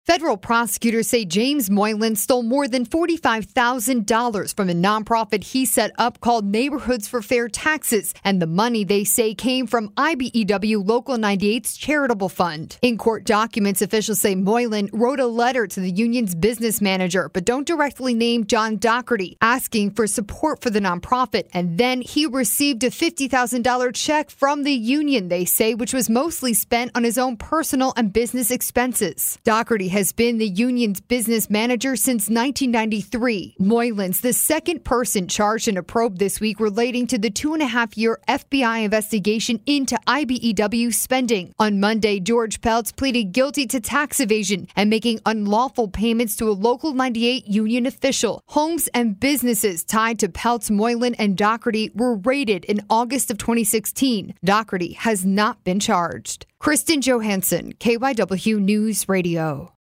Federal prosecutors say James Moylan stole more than $45,000 from a nonprofit he set up called Neighborhoods for Fair Taxes, and the money they say came from IBEW Local 98's charitable fund. In court documents, officials say Moylan wrote a letter to the union's business manager, but don't directly name John Doherty, asking for support for the nonprofit, and then he received a $50,000 check from the union, they say, which was mostly spent on his own personal and business expenses. Doherty has been the union's business manager since 1993. Moylan's the second person charged in a probe this week relating to the 2.5-year FBI investigation into IBEW spending. On Monday, George Peltz pleaded guilty to tax evasion and making unlawful payments to a Local 98 union official. Homes and businesses tied to Peltz, Moylan, and Doherty were raided in August of 2016. Doherty has not been charged. Kristen Johansson, KYW News Radio.